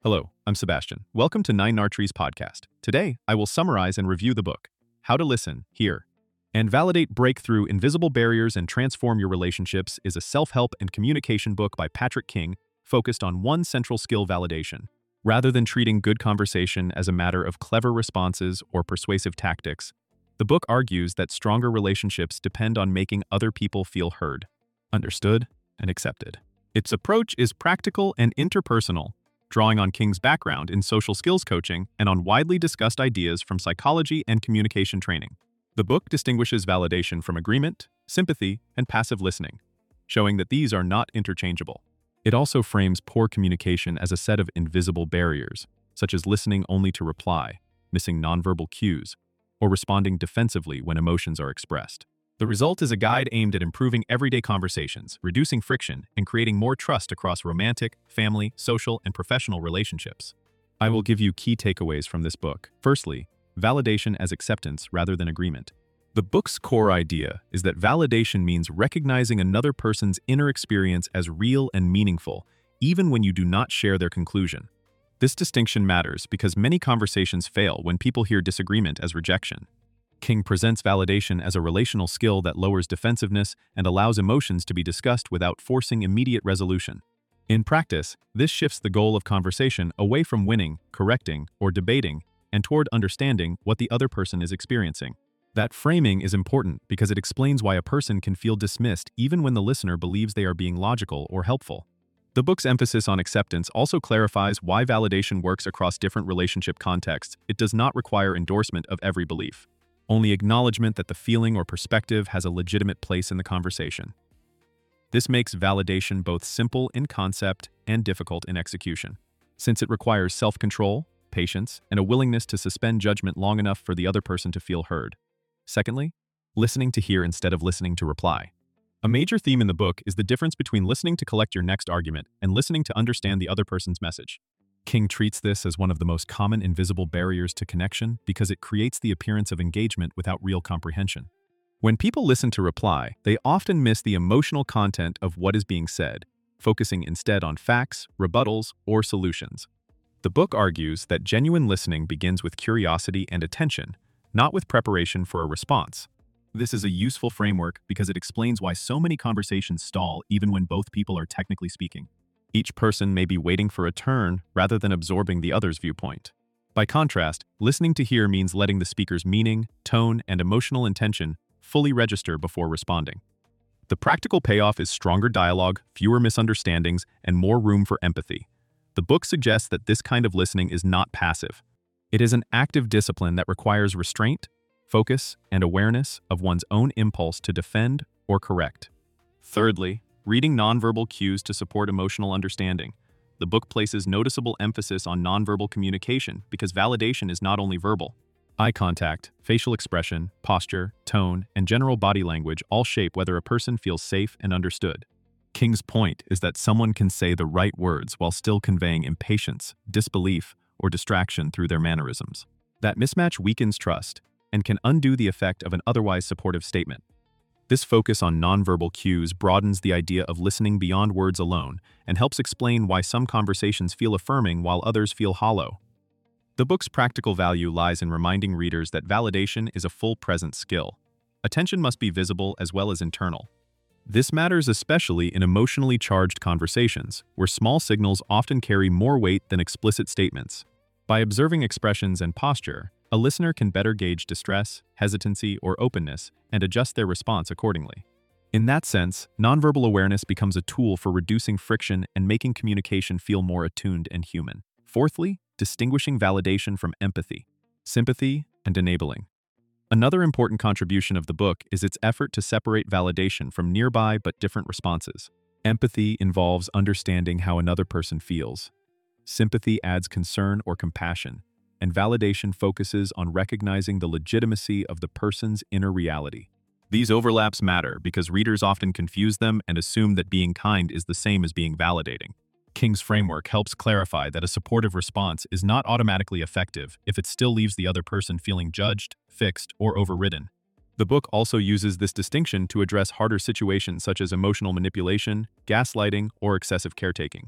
Hello, I'm Sebastian. Welcome to Nine Nartree's podcast. Today, I will summarize and review the book, How to Listen, Hear, and Validate Breakthrough Invisible Barriers and Transform Your Relationships is a self-help and communication book by Patrick King focused on one central skill: validation. Rather than treating good conversation as a matter of clever responses or persuasive tactics, the book argues that stronger relationships depend on making other people feel heard, understood, and accepted. Its approach is practical and interpersonal, drawing on King's background in social skills coaching and on widely discussed ideas from psychology and communication training. The book distinguishes validation from agreement, sympathy, and passive listening, showing that these are not interchangeable. It also frames poor communication as a set of invisible barriers, such as listening only to reply, missing nonverbal cues, or responding defensively when emotions are expressed. The result is a guide aimed at improving everyday conversations, reducing friction, and creating more trust across romantic, family, social, and professional relationships. I will give you key takeaways from this book. Firstly, validation as acceptance rather than agreement. The book's core idea is that validation means recognizing another person's inner experience as real and meaningful, even when you do not share their conclusion. This distinction matters because many conversations fail when people hear disagreement as rejection. King presents validation as a relational skill that lowers defensiveness and allows emotions to be discussed without forcing immediate resolution. In practice, this shifts the goal of conversation away from winning, correcting, or debating, and toward understanding what the other person is experiencing. That framing is important because it explains why a person can feel dismissed even when the listener believes they are being logical or helpful. The book's emphasis on acceptance also clarifies why validation works across different relationship contexts. It does not require endorsement of every belief, only acknowledgement that the feeling or perspective has a legitimate place in the conversation. This makes validation both simple in concept and difficult in execution, since it requires self-control, patience, and a willingness to suspend judgment long enough for the other person to feel heard. Secondly, listening to hear instead of listening to reply. A major theme in the book is the difference between listening to collect your next argument and listening to understand the other person's message. King treats this as one of the most common invisible barriers to connection because it creates the appearance of engagement without real comprehension. When people listen to reply, they often miss the emotional content of what is being said, focusing instead on facts, rebuttals, or solutions. The book argues that genuine listening begins with curiosity and attention, not with preparation for a response. This is a useful framework because it explains why so many conversations stall even when both people are technically speaking. Each person may be waiting for a turn rather than absorbing the other's viewpoint. By contrast, listening to hear means letting the speaker's meaning, tone, and emotional intention fully register before responding. The practical payoff is stronger dialogue, fewer misunderstandings, and more room for empathy. The book suggests that this kind of listening is not passive. It is an active discipline that requires restraint, focus, and awareness of one's own impulse to defend or correct. Thirdly, reading nonverbal cues to support emotional understanding. The book places noticeable emphasis on nonverbal communication because validation is not only verbal. Eye contact, facial expression, posture, tone, and general body language all shape whether a person feels safe and understood. King's point is that someone can say the right words while still conveying impatience, disbelief, or distraction through their mannerisms. That mismatch weakens trust and can undo the effect of an otherwise supportive statement. This focus on nonverbal cues broadens the idea of listening beyond words alone and helps explain why some conversations feel affirming while others feel hollow. The book's practical value lies in reminding readers that validation is a full present skill. Attention must be visible as well as internal. This matters especially in emotionally charged conversations, where small signals often carry more weight than explicit statements. By observing expressions and posture, a listener can better gauge distress, hesitancy, or openness and adjust their response accordingly. In that sense, nonverbal awareness becomes a tool for reducing friction and making communication feel more attuned and human. Fourthly, distinguishing validation from empathy, sympathy, and enabling. Another important contribution of the book is its effort to separate validation from nearby but different responses. Empathy involves understanding how another person feels. Sympathy adds concern or compassion, and validation focuses on recognizing the legitimacy of the person's inner reality. These overlaps matter because readers often confuse them and assume that being kind is the same as being validating. King's framework helps clarify that a supportive response is not automatically effective if it still leaves the other person feeling judged, fixed, or overridden. The book also uses this distinction to address harder situations such as emotional manipulation, gaslighting, or excessive caretaking.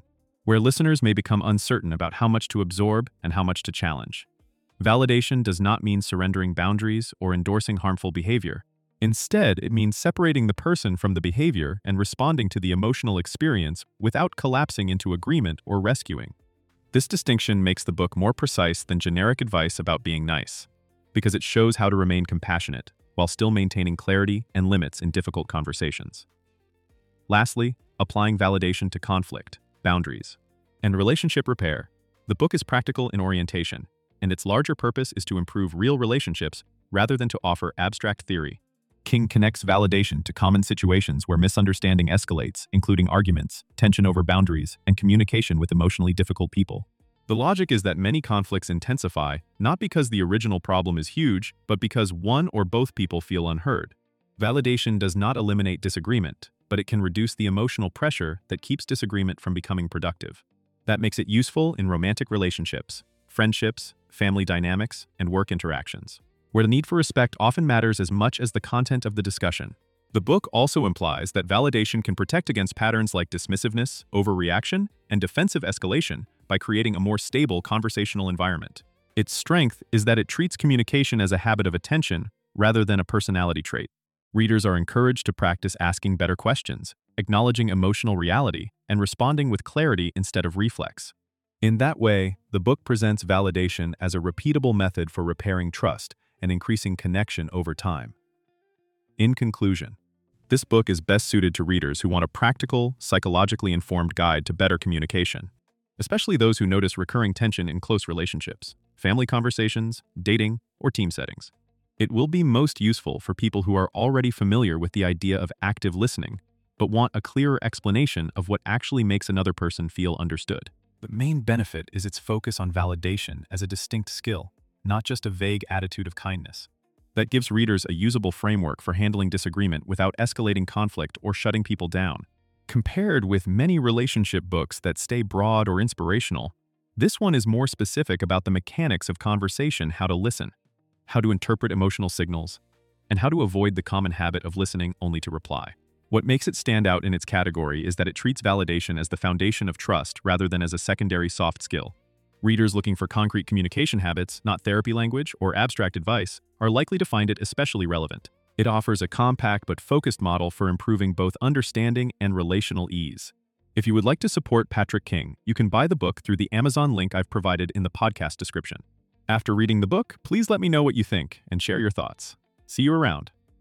where listeners may become uncertain about how much to absorb and how much to challenge. Validation does not mean surrendering boundaries or endorsing harmful behavior. Instead, it means separating the person from the behavior and responding to the emotional experience without collapsing into agreement or rescuing. This distinction makes the book more precise than generic advice about being nice, because it shows how to remain compassionate while still maintaining clarity and limits in difficult conversations. Lastly, applying validation to conflict, boundaries, and relationship repair. The book is practical in orientation, and its larger purpose is to improve real relationships rather than to offer abstract theory. King connects validation to common situations where misunderstanding escalates, including arguments, tension over boundaries, and communication with emotionally difficult people. The logic is that many conflicts intensify, not because the original problem is huge, but because one or both people feel unheard. Validation does not eliminate disagreement, but it can reduce the emotional pressure that keeps disagreement from becoming productive. That makes it useful in romantic relationships, friendships, family dynamics, and work interactions, where the need for respect often matters as much as the content of the discussion. The book also implies that validation can protect against patterns like dismissiveness, overreaction, and defensive escalation by creating a more stable conversational environment. Its strength is that it treats communication as a habit of attention rather than a personality trait. Readers are encouraged to practice asking better questions, acknowledging emotional reality, and responding with clarity instead of reflex. In that way, the book presents validation as a repeatable method for repairing trust and increasing connection over time. In conclusion, this book is best suited to readers who want a practical, psychologically informed guide to better communication, especially those who notice recurring tension in close relationships, family conversations, dating, or team settings. It will be most useful for people who are already familiar with the idea of active listening, but want a clearer explanation of what actually makes another person feel understood. The main benefit is its focus on validation as a distinct skill, not just a vague attitude of kindness. That gives readers a usable framework for handling disagreement without escalating conflict or shutting people down. Compared with many relationship books that stay broad or inspirational, this one is more specific about the mechanics of conversation, how to listen, how to interpret emotional signals, and how to avoid the common habit of listening only to reply. What makes it stand out in its category is that it treats validation as the foundation of trust rather than as a secondary soft skill. Readers looking for concrete communication habits, not therapy language or abstract advice, are likely to find it especially relevant. It offers a compact but focused model for improving both understanding and relational ease. If you would like to support Patrick King, you can buy the book through the Amazon link I've provided in the podcast description. After reading the book, please let me know what you think and share your thoughts. See you around.